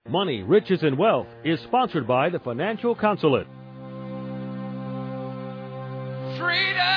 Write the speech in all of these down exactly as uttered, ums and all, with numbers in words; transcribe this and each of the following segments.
Money, Riches, and Wealth is sponsored by the Financial Consulate. Freedom!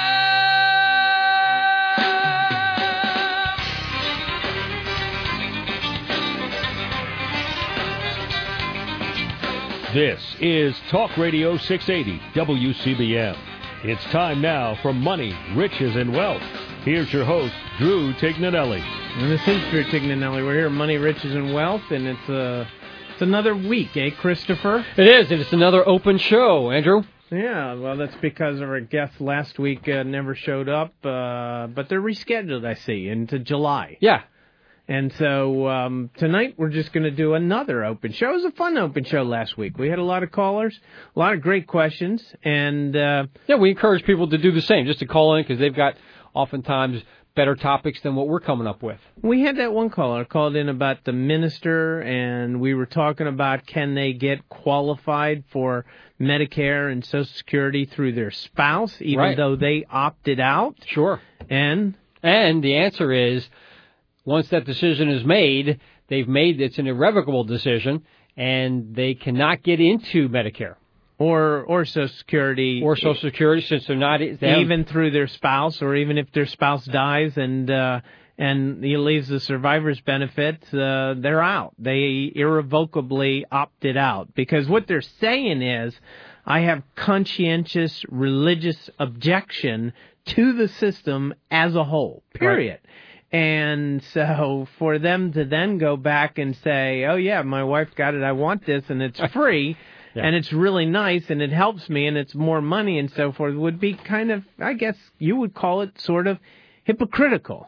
This is Talk Radio six eighty W C B M. It's time now for Money, Riches, and Wealth. Here's your host, Drew Tignanelli. And this is Drew Tignanelli. We're here, Money, Riches, and Wealth, and it's a... It's another week, eh, Christopher? It is. It's another open show, Andrew. Yeah, well, that's because our guest last week uh, never showed up, uh, but they're rescheduled, I see, into July. Yeah. And so um, tonight we're just going to do another open show. It was a fun open show last week. We had a lot of callers, a lot of great questions, and... Uh, yeah, we encourage people to do the same, just to call in, because they've got oftentimes better topics than what we're coming up with. We had that one caller called in about the minister, and we were talking about can they get qualified for Medicare and Social Security through their spouse, even right. though they opted out? Sure. And? And the answer is, once that decision is made, they've made it's an irrevocable decision, and they cannot get into Medicare. Or or Social Security. Or Social Security, since they're not... They even through their spouse, or even if their spouse dies and uh, and he leaves the survivor's benefit, uh, they're out. They irrevocably opted out. Because what they're saying is, I have conscientious religious objection to the system as a whole, period. Right. And so for them to then go back and say, oh, yeah, my wife got it, I want this, and it's free... Yeah. And it's really nice, and it helps me, and it's more money and so forth, would be kind of, I guess you would call it sort of hypocritical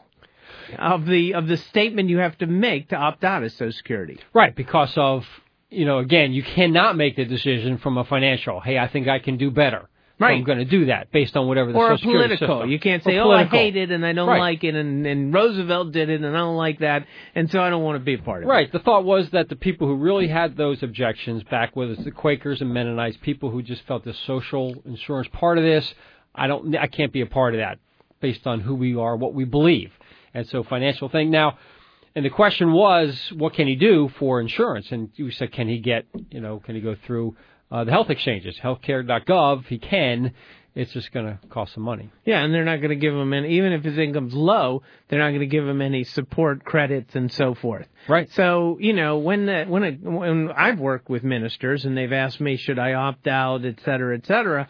of the of the statement you have to make to opt out of Social Security. Right, because of, you know, again, you cannot make the decision from a financial, hey, I think I can do better. Right. So I'm going to do that based on whatever the or Social Security political. system. You can't say, oh, I hate it and I don't right. like it, and, and Roosevelt did it and I don't like that, and so I don't want to be a part of right. it. Right. The thought was that the people who really had those objections back, whether it's the Quakers and Mennonites, people who just felt the social insurance part of this, I don't, I can't be a part of that based on who we are, what we believe. And so financial thing. Now, and the question was, what can he do for insurance? And you said, can he get, you know, can he go through uh, the health exchanges, healthcare dot gov? He can. It's just going to cost some money. Yeah, and they're not going to give him any, even if his income's low, they're not going to give him any support credits and so forth. Right. So, you know, when the, when, a, when I've worked with ministers and they've asked me, should I opt out, et cetera, et cetera,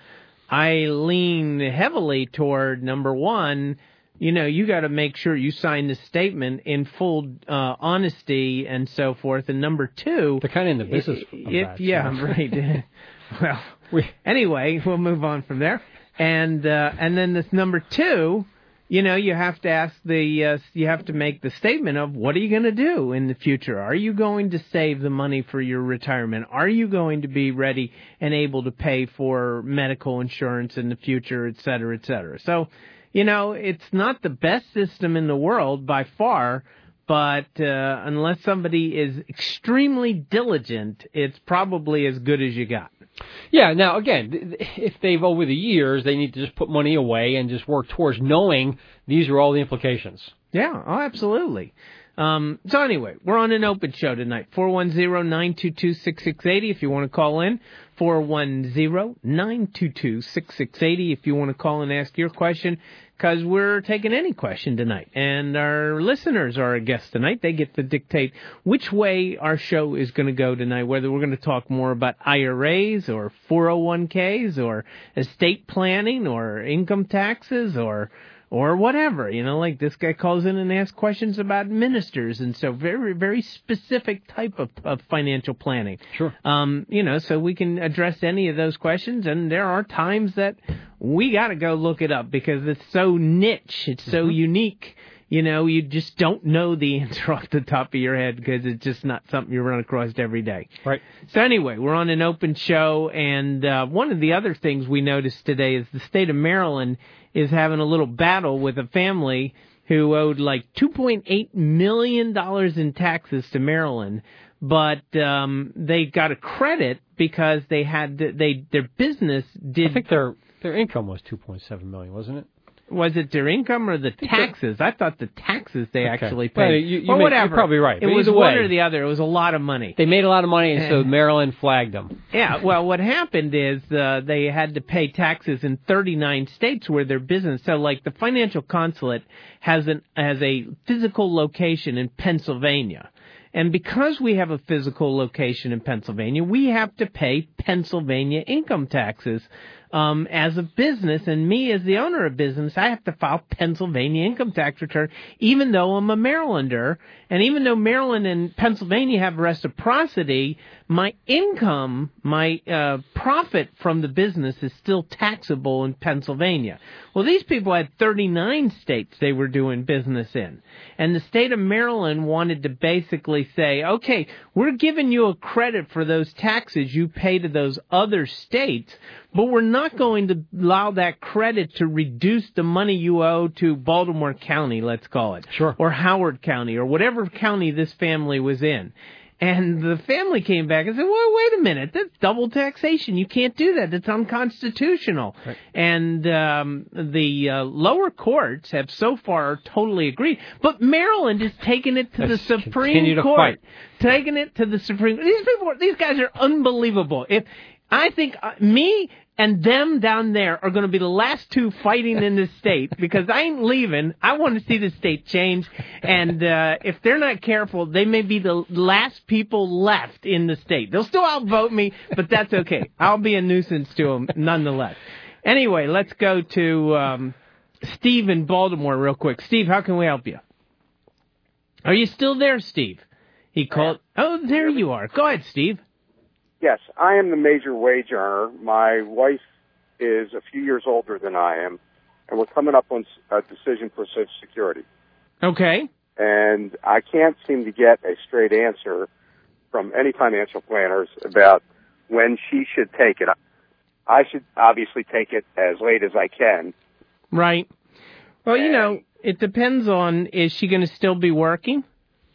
I lean heavily toward, number one, you know, you got to make sure you sign the statement in full uh, honesty and so forth. And number two... They're kind of in the business of if, that. Yeah, so. right. Well, we, anyway, we'll move on from there. And uh, and then this number two, you know, you have to ask the, uh, you have to make the statement of what are you going to do in the future? Are you going to save the money for your retirement? Are you going to be ready and able to pay for medical insurance in the future, et cetera, et cetera? So, you know, it's not the best system in the world by far, but uh, unless somebody is extremely diligent, it's probably as good as you got. Yeah, now, again, if they've, over the years, they need to just put money away and just work towards knowing these are all the implications. Yeah, oh, absolutely. Um, so anyway, we're on an open show tonight, four one zero, nine two two, six six eight zero if you want to call in, four one zero, nine two two, six six eight zero if you want to call and ask your question, because we're taking any question tonight. And our listeners are our guests tonight. They get to dictate which way our show is going to go tonight, whether we're going to talk more about I R As or four oh one k's or estate planning or income taxes or or whatever. You know, like this guy calls in and asks questions about ministers, and so very, very specific type of, of financial planning. Sure. Um, you know, so we can address any of those questions, and there are times that we got to go look it up because it's so niche, it's so mm-hmm. unique. You know, you just don't know the answer off the top of your head because it's just not something you run across every day. Right. So anyway, we're on an open show, and uh, one of the other things we noticed today is the state of Maryland is having a little battle with a family who owed like two point eight million dollars in taxes to Maryland, but um, they got a credit because they had they their business did. I think their their income was two point seven million dollars, wasn't it? was it their income or the taxes? I thought the taxes they okay. actually paid. Well, you, you well, may, whatever. You're probably right. It but was either one way, or the other. It was a lot of money. They made a lot of money, and so Maryland flagged them. Yeah, well, what happened is uh, they had to pay taxes in thirty-nine states where their business. So, like the financial consulate has an has a physical location in Pennsylvania. And because we have a physical location in Pennsylvania, we have to pay Pennsylvania income taxes um, as a business. And me, as the owner of business, I have to file Pennsylvania income tax return, even though I'm a Marylander. And even though Maryland and Pennsylvania have reciprocity, my income, my uh, profit from the business is still taxable in Pennsylvania. Well, these people had thirty-nine states they were doing business in. And the state of Maryland wanted to basically say, okay, we're giving you a credit for those taxes you pay to those other states, but we're not going to allow that credit to reduce the money you owe to Baltimore County, let's call it. Sure. Or Howard County, or whatever county this family was in. And the family came back and said, well, wait a minute, that's double taxation. You can't do that. That's unconstitutional. Right. And um, the uh, lower courts have so far totally agreed. But Maryland is taking it to Let's the Supreme Court. Taking it to the Supreme Court. These people, these guys are unbelievable. If I think uh, me and them down there are going to be the last two fighting in this state because I ain't leaving. I want to see the state change. And uh, if they're not careful, they may be the last people left in the state. They'll still outvote me, but that's okay. I'll be a nuisance to them nonetheless. Anyway, let's go to um, Steve in Baltimore real quick. Steve, how can we help you? Are you still there, Steve? He called. Oh, there you are. Go ahead, Steve. Yes, I am the major wage earner. My wife is a few years older than I am, and we're coming up on a decision for Social Security. Okay. And I can't seem to get a straight answer from any financial planners about when she should take it. I should obviously take it as late as I can. Right. Well, and, you know, it depends on, is she going to still be working?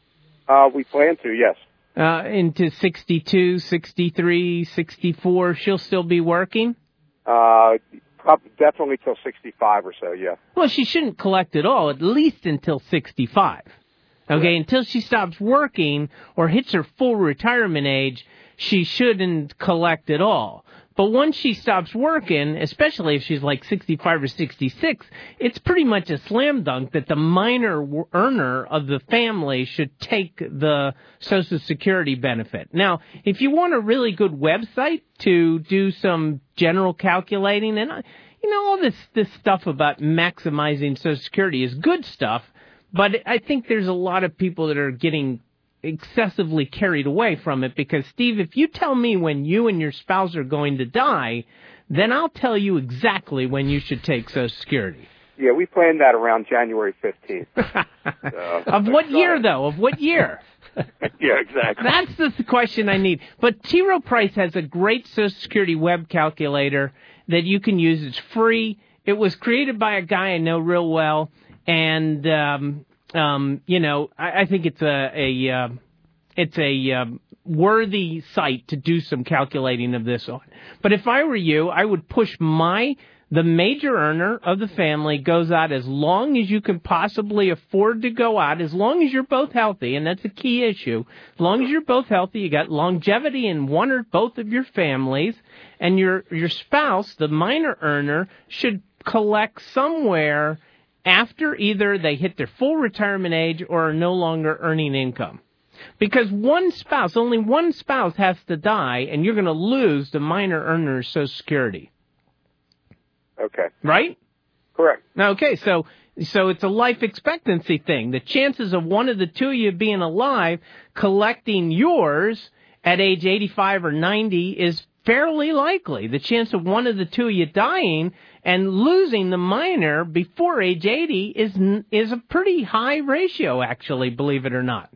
Uh, we plan to, yes. Uh, into sixty-two, sixty-three, sixty-four, she'll still be working? Uh, probably, definitely till sixty-five or so, yeah. Well, she shouldn't collect at all, at least until sixty-five. Okay, yeah. Until she stops working or hits her full retirement age, she shouldn't collect at all. But once she stops working, especially if she's like sixty-five or sixty-six, it's pretty much a slam dunk that the minor earner of the family should take the Social Security benefit. Now, if you want a really good website to do some general calculating, and you know, all this, this stuff about maximizing Social Security is good stuff, but I think there's a lot of people that are getting excessively carried away from it because, Steve, if you tell me when you and your spouse are going to die, then I'll tell you exactly when you should take Social Security. Yeah, we planned that around January fifteenth. So, of what year, though? Of what year? Yeah, exactly. That's the question I need. But T. Rowe Price has a great Social Security web calculator that you can use. It's free. It was created by a guy I know real well, and um Um, you know, I, I think it's a, a uh, it's a um, worthy site to do some calculating of this on. But if I were you, I would push my, the major earner of the family goes out as long as you can possibly afford to go out, as long as you're both healthy, and that's a key issue. As long as you're both healthy, you got longevity in one or both of your families, and your your spouse, the minor earner, should collect somewhere after either they hit their full retirement age or are no longer earning income. Because one spouse, only one spouse has to die, and you're going to lose the minor earner's Social Security. Okay. Right? Correct. Okay, so so it's a life expectancy thing. The chances of one of the two of you being alive collecting yours at age eighty-five or ninety is fairly likely. The chance of one of the two of you dying and losing the minor before age eighty is is a pretty high ratio, actually, believe it or not.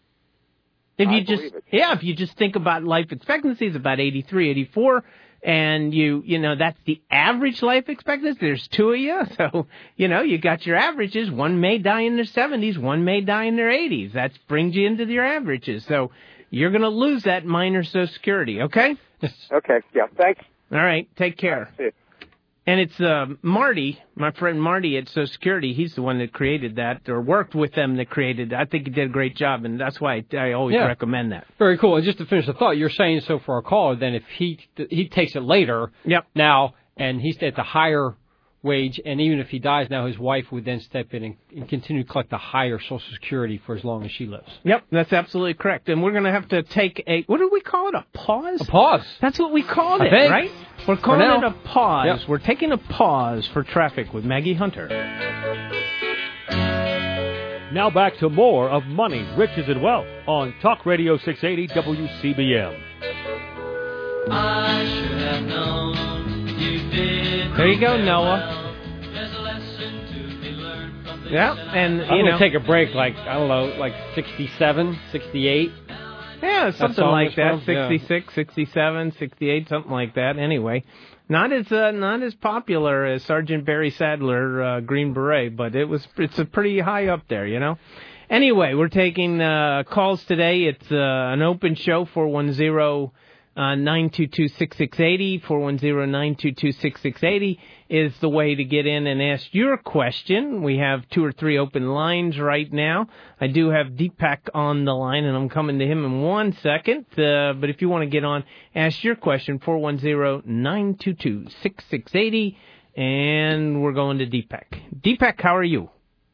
If you I just believe it. yeah, if you just think about life expectancy, it's about eighty-three, eighty-four, and you you know that's the average life expectancy. There's two of you, so you know you got your averages. One may die in their seventies, one may die in their eighties. That brings you into your averages. So you're going to lose that minor Social Security. Okay. Okay. Yeah. Thanks. All right. Take care. See you. And it's uh, Marty, my friend Marty at Social Security. He's the one that created that, or worked with them that created it. I think he did a great job, and that's why I, I always yeah. recommend that. Very cool. And just to finish the thought, you're saying so for our caller, then if he he takes it later yep. now, and he's at the higher wage, and even if he dies now, his wife would then step in and, and continue to collect the higher Social Security for as long as she lives. Yep, that's absolutely correct. And we're going to have to take a, what do we call it, a pause? A pause. That's what we called I it, think. right? We're calling it a pause. Yep. We're taking a pause for traffic with Maggie Hunter. Now back to more of Money, Riches, and Wealth on Talk Radio six eighty W C B M. I should have known you did. There you go, Noah. Yeah, and, I'm you know. going to take a break like, I don't know, like sixty-seven, sixty-eight. Yeah, something like that, from? sixty-six, yeah. sixty-seven, sixty-eight, something like that. Anyway, not as uh, not as popular as Sergeant Barry Sadler, uh, Green Beret, but it was it's a pretty high up there, you know. Anyway, we're taking uh, calls today. It's uh, an open show, four one zero, nine two two, six six eight zero, four one zero, nine two two, six six eight zero is the way to get in and ask your question. We have two or three open lines right now. I do have Deepak on the line, and I'm coming to him in one second. Uh, but if you want to get on, ask your question, four one zero, nine two two, six six eight zero, and we're going to Deepak. Deepak, how are you?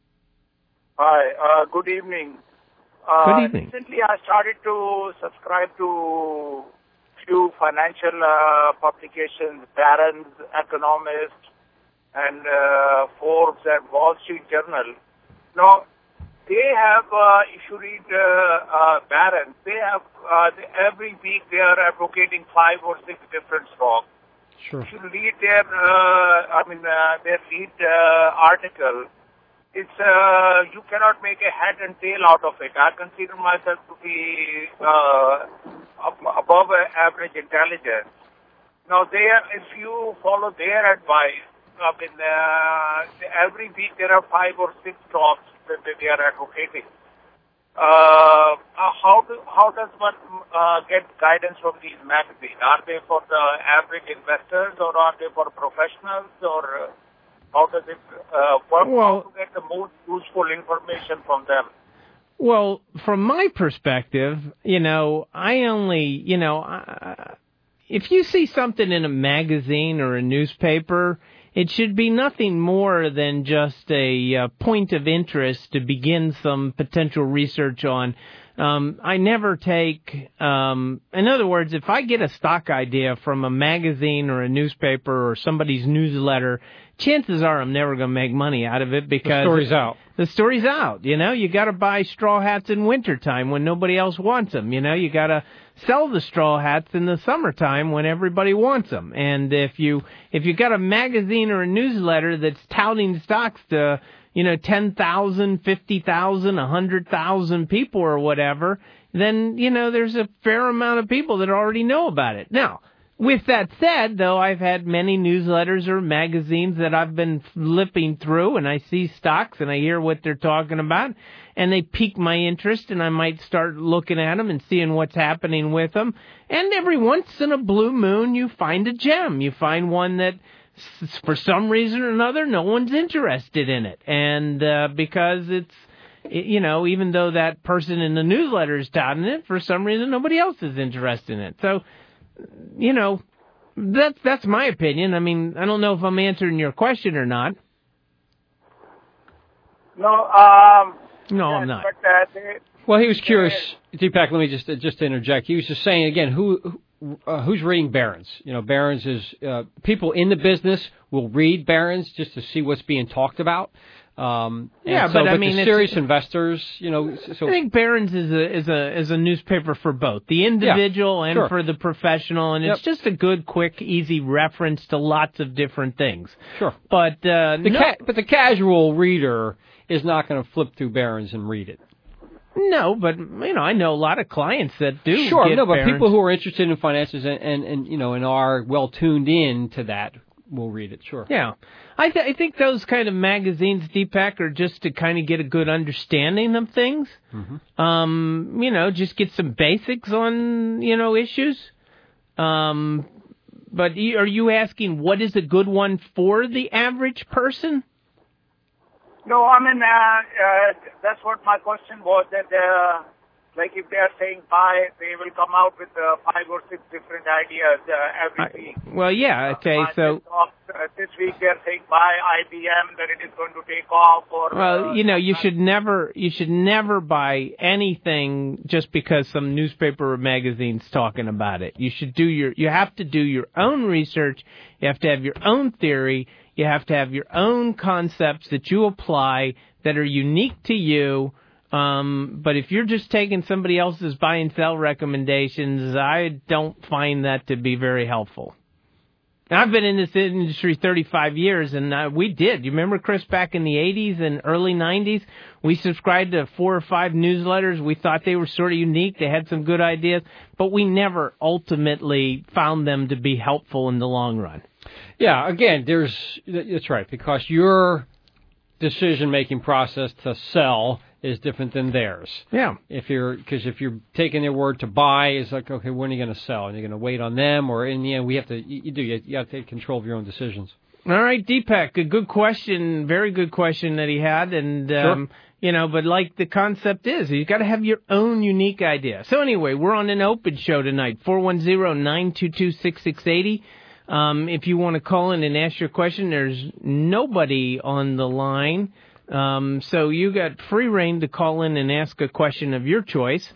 Hi, uh, good evening. Uh, Good evening. Recently, I started to subscribe to few financial uh, publications, Barron's, Economist, and uh, Forbes and Wall Street Journal. Now, they have, uh, if you read uh, uh, Barron's, they have, uh, they, every week they are advocating five or six different stocks. Sure. If you read their, uh, I mean, uh, their lead uh, article, it's uh, you cannot make a head and tail out of it. I consider myself to be uh, above average intelligence. Now, there, if you follow their advice, I mean, uh, every week there are five or six stocks that they are advocating. Uh, how do, how does one uh, get guidance from these magazines? Are they for the average investors, or are they for professionals, or uh, how does it uh, work? Well, how to get the most useful information from them? Well, from my perspective, you know, I only, you know, uh, if you see something in a magazine or a newspaper, it should be nothing more than just a uh, point of interest to begin some potential research on. Um, I never take, um, in other words, if I get a stock idea from a magazine or a newspaper or somebody's newsletter, chances are I'm never going to make money out of it because the story's out. The story's out. You know, you got to buy straw hats in wintertime when nobody else wants them. You know, you got to sell the straw hats in the summertime when everybody wants them. And if you if you got a magazine or a newsletter that's touting stocks to, you know, ten thousand, fifty thousand, one hundred thousand people or whatever, then, you know, there's a fair amount of people that already know about it. Now, with that said, though, I've had many newsletters or magazines that I've been flipping through, and I see stocks, and I hear what they're talking about, and they pique my interest, and I might start looking at them and seeing what's happening with them. And every once in a blue moon, you find a gem. You find one that, for some reason or another, no one's interested in it. And uh, because it's, you know, even though that person in the newsletter is touting it, for some reason, nobody else is interested in it. So, you know, that's that's my opinion. I mean, I don't know if I'm answering your question or not. No, um, no, yes, I'm not. But, uh, they, well, he was curious, Deepak. Let me just just to interject. He was just saying again, who uh, who's reading Barron's? You know, Barron's is uh, people in the business will read Barron's just to see what's being talked about. Um, yeah, so, but, but I mean, the serious investors, you know. So I think Barron's is a is a is a newspaper for both the individual yeah, and sure. for the professional, and yep. it's just a good, quick, easy reference to lots of different things. Sure, but uh, the no, ca- but the casual reader is not going to flip through Barron's and read it. No, but you know, I know a lot of clients that do. Sure, get no, but Barron's. people who are interested in finances and, and, and you know and are well tuned in to that will read it. Sure. Yeah. I, th- I think those kind of magazines, Deepak, are just to kind of get a good understanding of things. Mm-hmm. Um, you know, just get some basics on, you know, issues. Um, but you, are you asking what is a good one for the average person? No, I mean, uh, uh, that's what my question was, that, uh, like, if they are saying buy, they will come out with uh, five or six different ideas uh, every week. I, well, yeah, okay, uh, so... Uh, this week they are saying buy I B M, that it is going to take off, or... Well, uh, you know, you should never, you should never buy anything just because some newspaper or magazine's talking about it. You should do your, you have to do your own research, you have to have your own theory, you have to have your own concepts that you apply that are unique to you. Um, but if you're just taking somebody else's buy and sell recommendations, I don't find that to be very helpful. I've been in this industry thirty-five years, and uh, we did. You remember, Chris, back in the eighties and early nineties, we subscribed to four or five newsletters. We thought they were sort of unique. They had some good ideas, but we never ultimately found them to be helpful in the long run. Yeah, again, there's that's right, because your decision-making process to sell is different than theirs. Yeah. If you're, because if you're taking their word to buy, it's like, okay, when are you going to sell? And you're going to wait on them, or in the end, we have to, you, you do, you, you have to take control of your own decisions. All right, Deepak, a good question, very good question that he had, and, um, sure. you know, but like the concept is, you've got to have your own unique idea. So anyway, we're on an open show tonight, four one zero, nine two two, six six eight zero. Um, if you want to call in and ask your question, there's nobody on the line. Um, so you got free reign to call in and ask a question of your choice.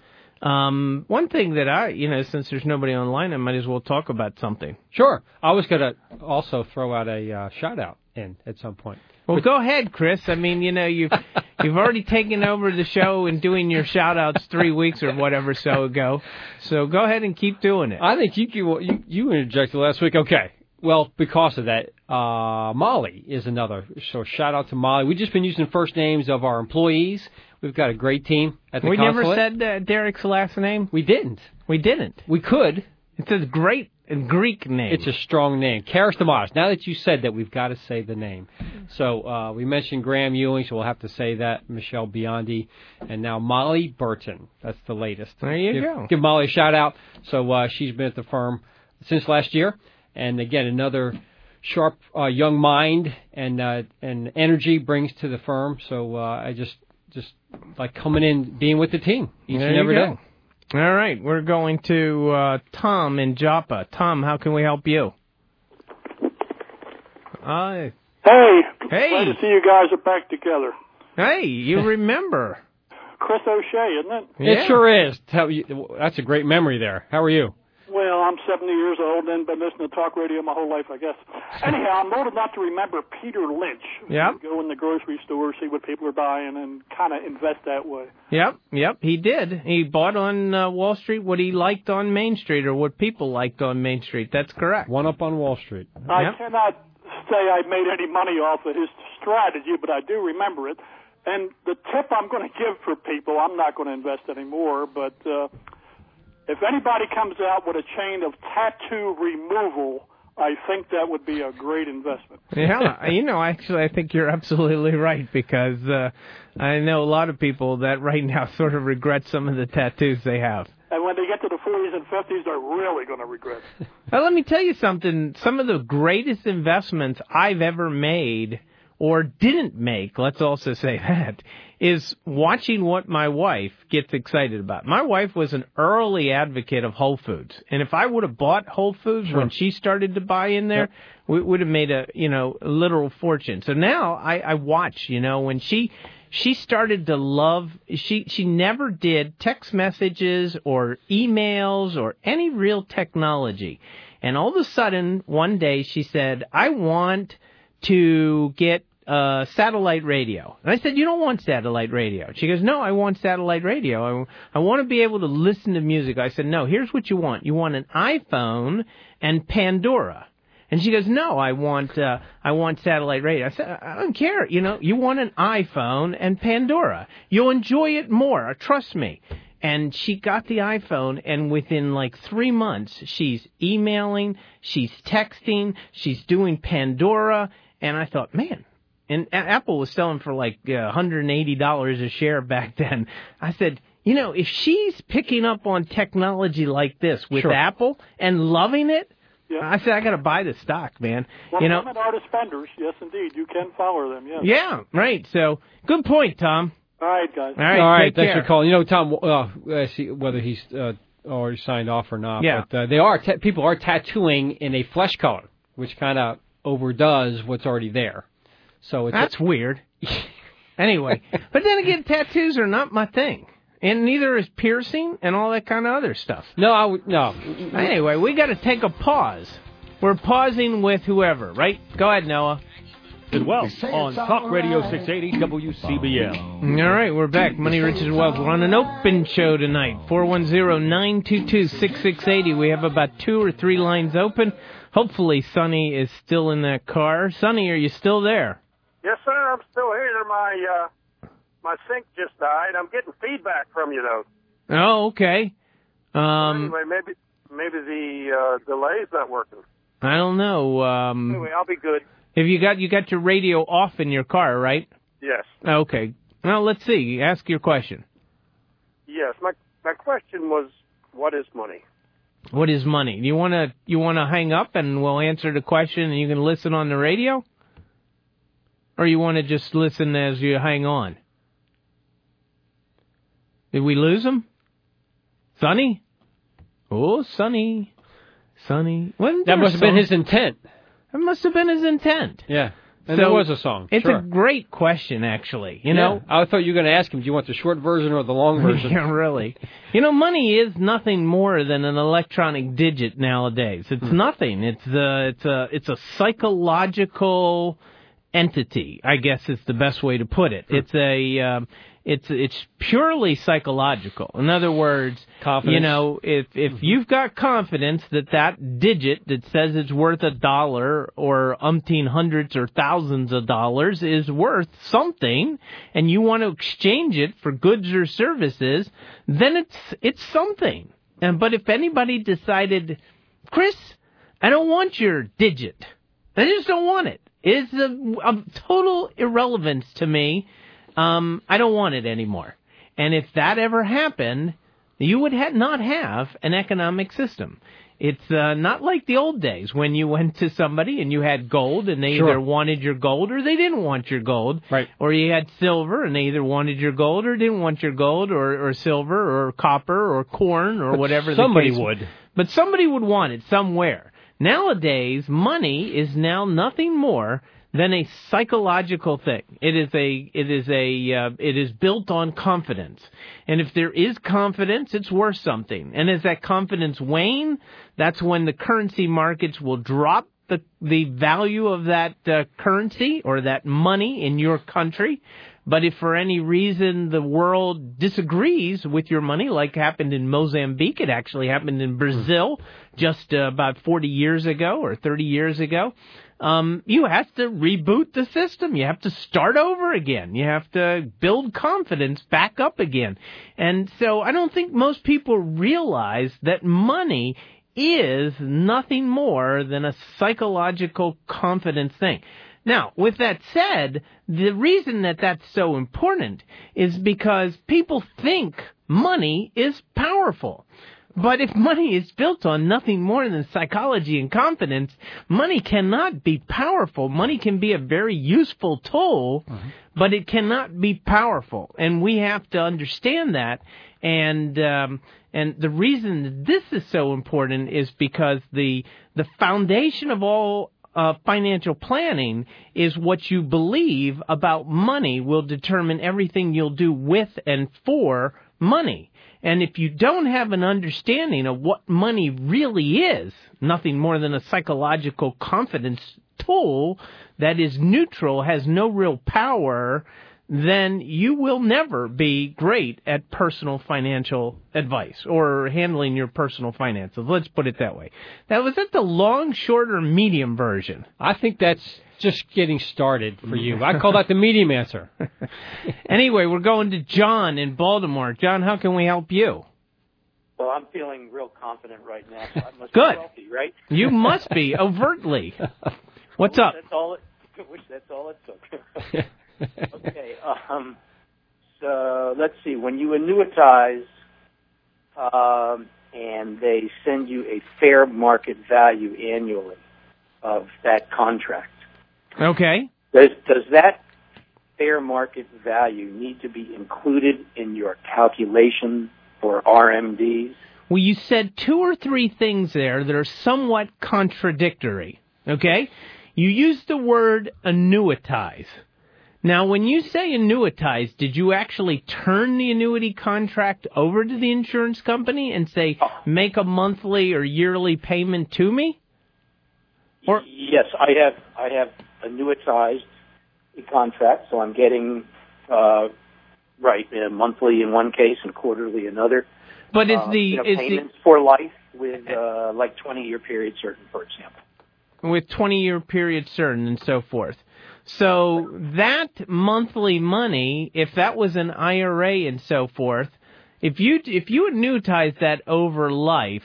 Um, one thing that I, you know, since there's nobody online, I might as well talk about something. Sure. I was going to also throw out a uh, shout-out in at some point. Well, but, go ahead, Chris. I mean, you know, you've, you've already taken over the show and doing your shout-outs three weeks or whatever so ago. So go ahead and keep doing it. I think you you, you interjected last week. Okay. Well, because of that, uh, Molly is another. So shout out to Molly. We've just been using first names of our employees. We've got a great team at the we consulate. We never said uh, Derek's last name? We didn't. We didn't. We could. It's a great Greek name. It's a strong name. Karistamos. Now that you said that, we've got to say the name. So uh, we mentioned Graham Ewing, so we'll have to say that. Michelle Biondi. And now Molly Burton. That's the latest. There you give, go. Give Molly a shout out. So uh, she's been at the firm since last year. And again, another sharp uh, young mind and uh, and energy brings to the firm. So uh, I just just like coming in, being with the team each there and every go. day. All right, we're going to uh, Tom in Joppa. Tom, how can we help you? Uh, hey, hey, glad to see you guys are back together. Hey, you remember Chris O'Shea, isn't it? Yeah. It sure is. That's a great memory there. How are you? Well, I'm seventy years old and been listening to talk radio my whole life, I guess. Anyhow, I'm old enough to remember Peter Lynch. Yep. Go in the grocery store, see what people are buying, and kind of invest that way. Yep, yep, he did. He bought on uh, Wall Street what he liked on Main Street, or what people liked on Main Street. That's correct. One up on Wall Street. I yep. cannot say I made any money off of his strategy, but I do remember it. And the tip I'm going to give for people, I'm not going to invest anymore, but... Uh, If anybody comes out with a chain of tattoo removal, I think that would be a great investment. Yeah, you know, actually, I think you're absolutely right, because uh, I know a lot of people that right now sort of regret some of the tattoos they have. And when they get to the forties and fifties, they're really going to regret it. Now, let me tell you something. Some of the greatest investments I've ever made, or didn't make, let's also say that, is watching what my wife gets excited about. My wife was an early advocate of Whole Foods, and if I would have bought Whole Foods sure. when she started to buy in there, yep. we would have made a, you know, a literal fortune. So now I, I watch, you know, when she she started to love, she she never did text messages or emails or any real technology. And all of a sudden, one day she said, I want to get Uh, satellite radio. And I said, you don't want satellite radio. She goes, no, I want satellite radio. I, I want to be able to listen to music. I said, no, here's what you want. You want an iPhone and Pandora. And she goes, no, I want uh, I want satellite radio. I said, I don't care. You know, you want an iPhone and Pandora. You'll enjoy it more. Trust me. And she got the iPhone, and within like three months, she's emailing, she's texting, she's doing Pandora. And I thought, man. And Apple was selling for like uh, one hundred eighty dollars a share back then. I said, you know, if she's picking up on technology like this with sure. Apple and loving it, Yeah. I said I got to buy the stock, man. Well, you know, women are spenders. Yes, indeed. You can follow them. Yes. Yeah, right. So good point, Tom. All right, guys. All right, All right, take thanks care. for calling. You know, Tom, uh, I see whether he's uh, already signed off or not. Yeah. But uh, they are ta- people are tattooing in a flesh color, which kind of overdoes what's already there. So it's That's a- weird. Anyway, but then again, tattoos are not my thing, and neither is piercing and all that kind of other stuff. no, I would no. Anyway, we got to take a pause. We're pausing with whoever, right? Go ahead, Noah. And Wealth on Talk Radio six eighty W C B M. All right, we're back. Money, Riches, and Wealth. We're on an open show tonight. four one zero, nine two two, six six eight zero. We have about two or three lines open. Hopefully, Sonny is still in that car. Sonny, are you still there? Yes, sir. I'm still here. My uh, my sink just died. I'm getting feedback from you, though. Oh, okay. Um, anyway, maybe maybe the uh, delay's not working. I don't know. Um, Anyway, I'll be good. have you got you got your radio off in your car, right? Yes. Okay. Well, let's see. Ask your question. Yes. My my question was, what is money? What is money? Do you want to you want to hang up and we'll answer the question and you can listen on the radio? Or you want to just listen as you hang on? Did we lose him? Sonny? Oh, Sonny. Sonny. Wasn't That there a must have been song? his intent. That must have been his intent. Yeah. And So, there was a song. It's sure. a great question, actually. You Yeah. know, I thought you were going to ask him, do you want the short version or the long version? yeah, really. You know, money is nothing more than an electronic digit nowadays. It's Hmm. nothing. It's a, it's a, it's a psychological entity, I guess is the best way to put it. Hmm. It's a, um, it's it's purely psychological. In other words, Confidence. you know, if if Mm-hmm. you've got confidence that that digit that says it's worth a dollar or umpteen hundreds or thousands of dollars is worth something, and you want to exchange it for goods or services, then it's it's something. And but if anybody decided, Chris, I don't want your digit, I just don't want it. It's a, a total irrelevance to me. Um, I don't want it anymore. And if that ever happened, you would ha- not have an economic system. It's uh, not like the old days when you went to somebody and you had gold and they Sure. either wanted your gold or they didn't want your gold. Right. Or you had silver and they either wanted your gold or didn't want your gold or, or silver or copper or corn or But whatever somebody the case. would. But somebody would want it somewhere. Nowadays, money is now nothing more than a psychological thing. It is a, it is a, uh, it is built on confidence. And if there is confidence, it's worth something. And as that confidence wane, that's when the currency markets will drop the, the value of that uh, currency or that money in your country. But if for any reason the world disagrees with your money, like happened in Mozambique, it actually happened in Brazil just uh, about forty years ago or thirty years ago, um, you have to reboot the system. You have to start over again. You have to build confidence back up again. And so I don't think most people realize that money is nothing more than a psychological confidence thing. Now, with that said, the reason that that's so important is because people think money is powerful. But if money is built on nothing more than psychology and confidence, money cannot be powerful. Money can be a very useful tool, mm-hmm. but it cannot be powerful. And we have to understand that. And um, and the reason that this is so important is because the the foundation of all Uh, financial planning is what you believe about money will determine everything you'll do with and for money. And if you don't have an understanding of what money really is, nothing more than a psychological confidence tool that is neutral, has no real power, then you will never be great at personal financial advice or handling your personal finances. Let's put it that way. That was that the long, short, or medium version? I think that's just getting started for you. I call that the medium answer. Anyway, we're going to John in Baltimore. John, how can we help you? Well, I'm feeling real confident right now. So I must Good. be wealthy, right? You must be, overtly. What's up? That's all it, I wish that's all it took. Okay, um, so let's see. When you annuitize, um, and they send you a fair market value annually of that contract. Okay. Does, does that fair market value need to be included in your calculation for R M Ds? Well, you said two or three things there that are somewhat contradictory, okay? You used the word annuitize. Now, when you say annuitize, did you actually turn the annuity contract over to the insurance company and say, make a monthly or yearly payment to me? Or yes, I have I have annuitized the contract, so I'm getting, uh, right, uh, monthly in one case and quarterly in another. But is uh, the you know, is payments the, for life with uh, like twenty-year period certain, for example. With twenty-year period certain and so forth. So that monthly money, if that was an I R A and so forth, if you if you annuitize that over life,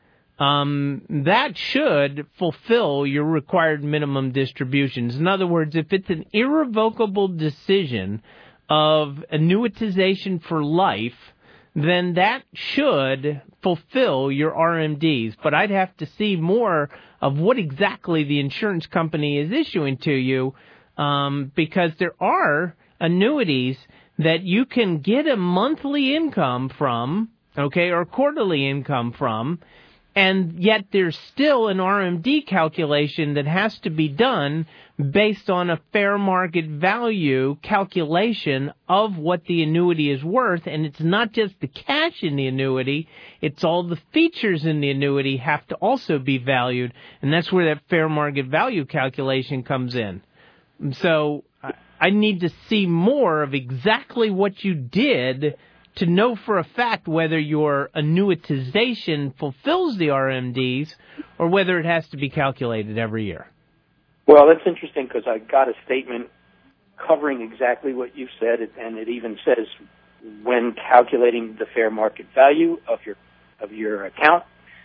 um, that should fulfill your required minimum distributions. In other words, if it's an irrevocable decision of annuitization for life, then that should fulfill your R M Ds. But I'd have to see more of what exactly the insurance company is issuing to you, um, because there are annuities that you can get a monthly income from, okay, or quarterly income from, and yet there's still an R M D calculation that has to be done based on a fair market value calculation of what the annuity is worth. And it's not just the cash in the annuity, it's all the features in the annuity have to also be valued. And that's where that fair market value calculation comes in. So I need to see more of exactly what you did to know for a fact whether your annuitization fulfills the R M Ds or whether it has to be calculated every year. Well, that's interesting because I got a statement covering exactly what you said, and it even says when calculating the fair market value of your of your account,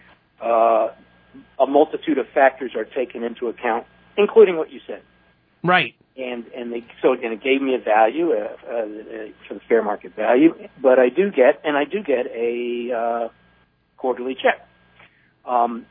uh, a multitude of factors are taken into account, including what you said. Right. And and they, so again, it gave me a value uh, uh, for the fair market value, but I do get and I do get a uh, quarterly check. Um,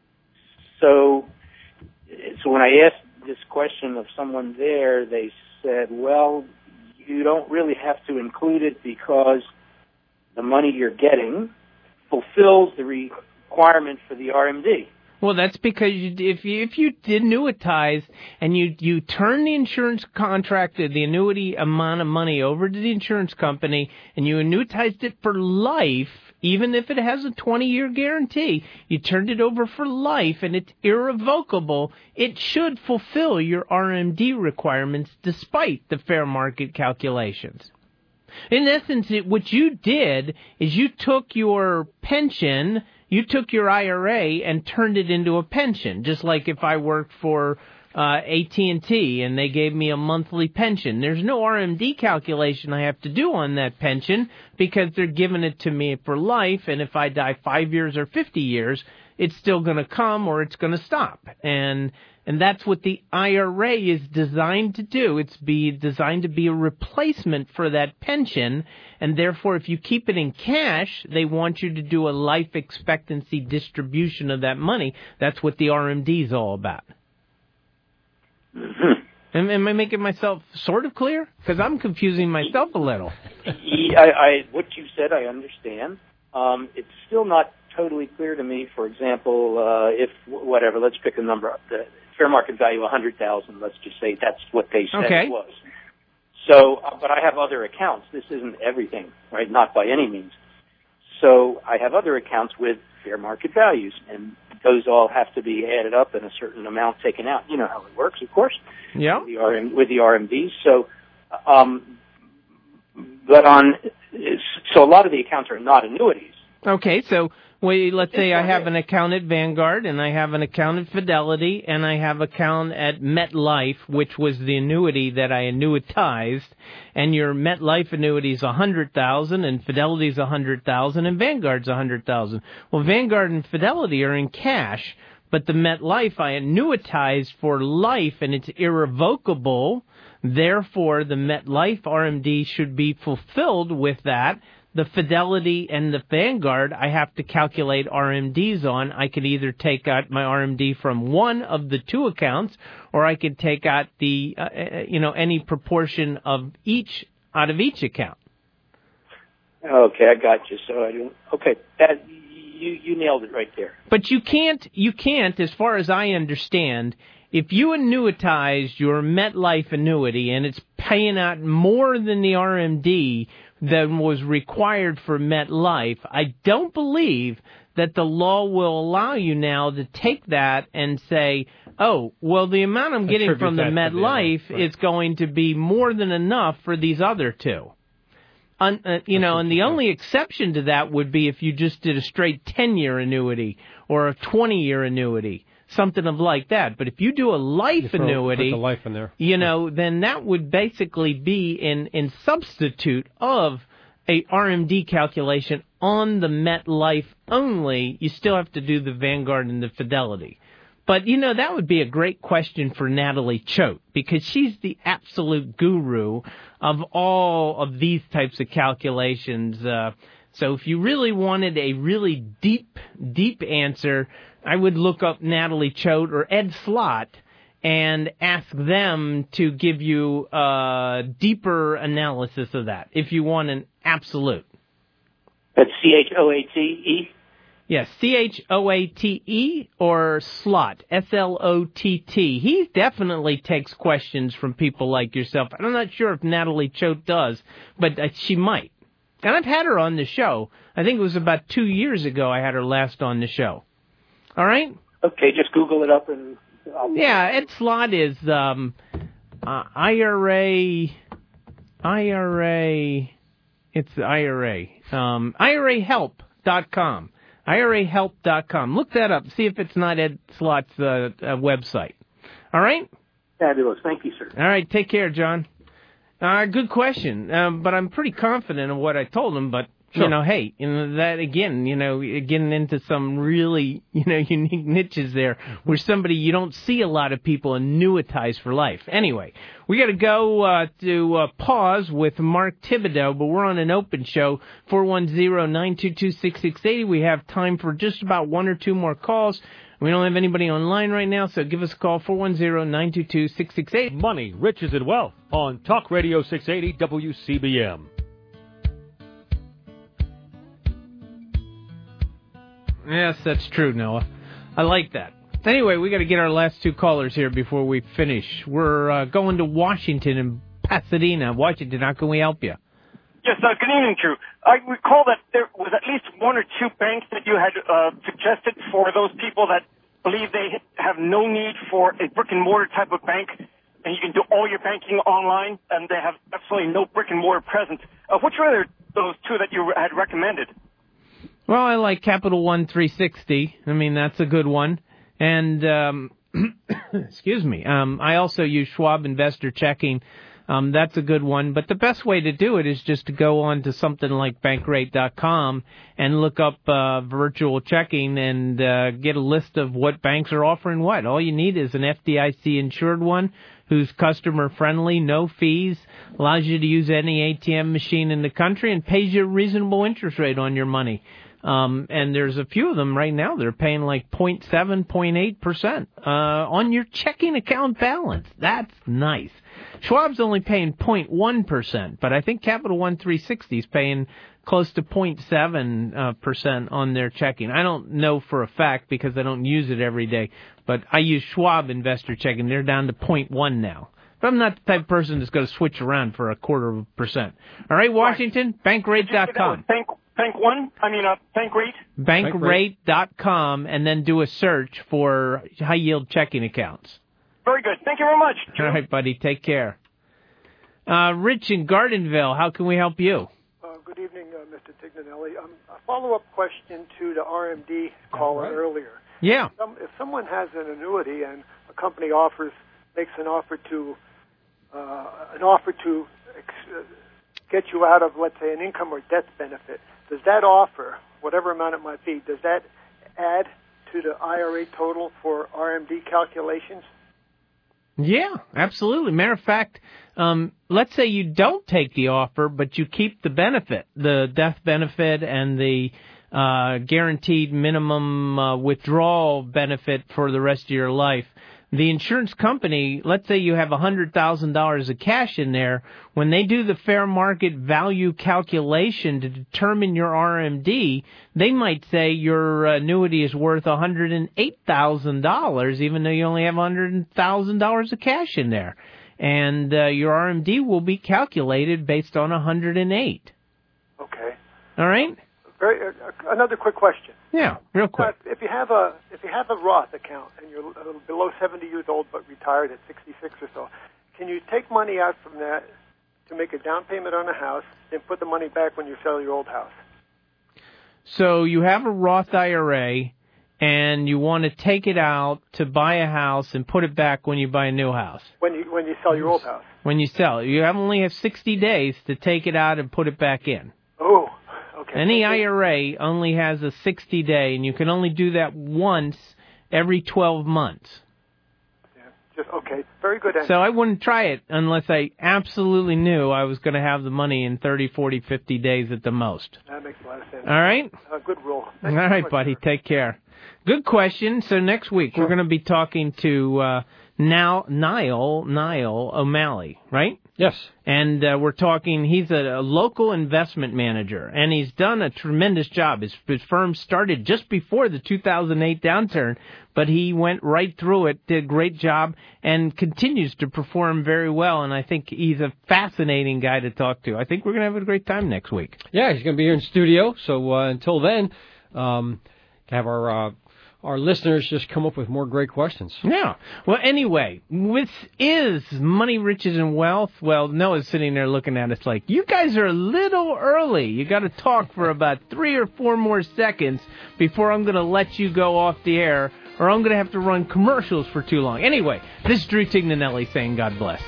so so when I asked this question of someone there, they said, "Well, you don't really have to include it because the money you're getting fulfills the requirement for the R M D." Well, that's because you, if you if you did annuitize and you you turn the insurance contract, the annuity amount of money over to the insurance company, and you annuitized it for life, even if it has a twenty-year guarantee, you turned it over for life and it's irrevocable, it should fulfill your R M D requirements despite the fair market calculations. In essence, it, what you did is you took your pension, you took your I R A and turned it into a pension, just like if I worked for uh, A T and T and they gave me a monthly pension. There's no R M D calculation I have to do on that pension because they're giving it to me for life, and if I die five years or fifty years, it's still going to come or it's going to stop. And and that's what the I R A is designed to do. It's be designed to be a replacement for that pension, and therefore if you keep it in cash, they want you to do a life expectancy distribution of that money. That's what the R M D is all about. Mm-hmm. Am, am I making myself sort of clear? Because I'm confusing myself a little. I, I, what you said, I understand. Um, it's still not totally clear to me. For example, uh, if whatever, let's pick a number. The fair market value one hundred thousand. Let's just say that's what they said okay. it was. So, uh, but I have other accounts. This isn't everything, right? Not by any means. So I have other accounts with fair market values, and those all have to be added up and a certain amount taken out. You know how it works, of course. Yeah. With the, R M, with the R M Ds. So, um, but on so a lot of the accounts are not annuities. Okay, so well, let's say I have an account at Vanguard, and I have an account at Fidelity, and I have an account at MetLife, which was the annuity that I annuitized, and your MetLife annuity is one hundred thousand dollars, and Fidelity's one hundred thousand dollars, and Vanguard's one hundred thousand dollars. Well, Vanguard and Fidelity are in cash, but the MetLife I annuitized for life, and it's irrevocable. Therefore, the MetLife R M D should be fulfilled with that. the Fidelity and the Vanguard, I have to calculate R M Ds on. I could either take out my R M D from one of the two accounts, or I could take out the, uh, you know, any proportion of each out of each account. Okay, I got you. So I don't. Okay, that you you nailed it right there. But you can't, you can't, as far as I understand, if you annuitize your MetLife annuity and it's paying out more than the R M D than was required for MetLife, I don't believe that the law will allow you now to take that and say, oh, well, the amount I'm getting Attribute from the that to the MetLife other, right. is going to be more than enough for these other two. Un, uh, you know, and the only exception to that would be if you just did a straight ten-year annuity or a twenty-year annuity, something of like that. But if you do a life You throw- annuity, put the life in there. you know, then that would basically be in, in substitute of a R M D calculation on the MetLife only. You still have to do the Vanguard and the Fidelity. But, you know, that would be a great question for Natalie Choate, because she's the absolute guru of all of these types of calculations. Uh, so if you really wanted a really deep, deep answer, I would look up Natalie Choate or Ed Slott and ask them to give you a deeper analysis of that, if you want an absolute. That's C H O A T E? Yes, C H O A T E or Slott, S L O T T. He definitely takes questions from people like yourself. I'm not sure if Natalie Choate does, but she might. And I've had her on the show. I think it was about two years ago I had her last on the show. All right? Okay, just Google it up and... I'll... Yeah, Ed Slott is um, uh, I R A... I R A... It's the I R A. Um, I R A help dot com. I R A help dot com. Look that up. See if it's not Ed Slott's uh, uh, website. All right? Fabulous. Thank you, sir. All right. Take care, John. Uh, good question. Um, but I'm pretty confident of what I told him. But, sure. you know, hey, you know, that again, you know, getting into some really, you know, unique niches there where somebody you don't see a lot of people annuitize for life. Anyway, we got to go uh, to uh, pause with Mark Thibodeau, but we're on an open show, four one zero, nine two two, six six eight zero. We have time for just about one or two more calls. We don't have anybody online right now, so give us a call, four one zero, nine two two, six six eight zero. Money, Riches, and Wealth on Talk Radio six eighty W C B M. Yes, that's true, Noah. I like that. Anyway, we got to get our last two callers here before we finish. We're uh, going to Washington and Pasadena. Washington, how can we help you? Yes, uh, good evening, Drew. I recall that there was at least one or two banks that you had uh, suggested for those people that believe they have no need for a brick-and-mortar type of bank, and you can do all your banking online, and they have absolutely no brick-and-mortar presence. Uh, which were those two that you had recommended? Well, I like Capital One three sixty. I mean, that's a good one. And, um, excuse me, um, I also use Schwab Investor Checking. Um, that's a good one. But the best way to do it is just to go on to something like bankrate dot com and look up uh, virtual checking and uh, get a list of what banks are offering what. All you need is an F D I C insured one who's customer friendly, no fees, allows you to use any A T M machine in the country, and pays you a reasonable interest rate on your money. Um, and there's a few of them right now that are paying like zero point seven, zero point eight percent uh, on your checking account balance. That's nice. Schwab's only paying zero point one percent, but I think Capital One three sixty is paying close to zero point seven percent on their checking. I don't know for a fact because I don't use it every day, but I use Schwab Investor Checking. They're down to zero point one now. But I'm not the type of person that's going to switch around for a quarter of a percent. All right, Washington, bankrate dot com. Bank, Bank One? I mean, uh, Bankrate? bankrate dot com, and then do a search for high-yield checking accounts. Very good. Thank you very much. All right, buddy. Take care. Uh, Rich in Gardenville, how can we help you? Uh, good evening, uh, Mister Tignanelli. Um, a follow-up question to the R M D caller right. earlier. Yeah. Some, if someone has an annuity and a company offers makes an offer to uh, an offer to ex- uh, get you out of, let's say, an income or death benefit, does that offer, whatever amount it might be, does that add to the I R A total for R M D calculations? Yeah, absolutely. Matter of fact, um, let's say you don't take the offer, but you keep the benefit, the death benefit and the uh, guaranteed minimum uh, withdrawal benefit for the rest of your life. The insurance company, let's say you have one hundred thousand dollars of cash in there, when they do the fair market value calculation to determine your R M D, they might say your annuity is worth one hundred eight thousand dollars, even though you only have one hundred thousand dollars of cash in there. And uh, your R M D will be calculated based on one hundred eight. Okay. All right? Very, uh, another quick question. Yeah, real quick. Uh, if you have a if you have a Roth account and you're uh, below seventy years old but retired at sixty-six or so, can you take money out from that to make a down payment on a house, then put the money back when you sell your old house? So you have a Roth I R A, and you want to take it out to buy a house and put it back when you buy a new house. When you when you sell your old house. When you sell it, you only have sixty days to take it out and put it back in. Oh. Okay. Any I R A only has a sixty day, and you can only do that once every twelve months. Yeah, just okay. Very good answer. So I wouldn't try it unless I absolutely knew I was going to have the money in thirty, forty, fifty days at the most. That makes a lot of sense. All right? Uh, good rule. All Thank right, much, buddy. sir. Take care. Good question. So next week Sure. we're going to be talking to uh, now Niall Niall O'Malley, right? Yes. And uh, we're talking, he's a, a local investment manager, and he's done a tremendous job. His, his firm started just before the two thousand eight downturn, but he went right through it, did a great job, and continues to perform very well. And I think he's a fascinating guy to talk to. I think we're going to have a great time next week. Yeah, he's going to be here in studio. So uh, until then, um, have our... Uh, Our listeners just come up with more great questions. Yeah. Well, anyway, this is Money, Riches, and Wealth. Well, Noah's sitting there looking at us like, you guys are a little early. You got to talk for about three or four more seconds before I'm going to let you go off the air, or I'm going to have to run commercials for too long. Anyway, this is Drew Tignanelli saying God bless.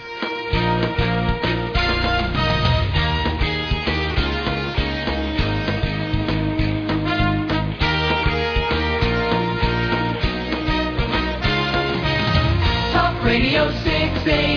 Radio six eighty.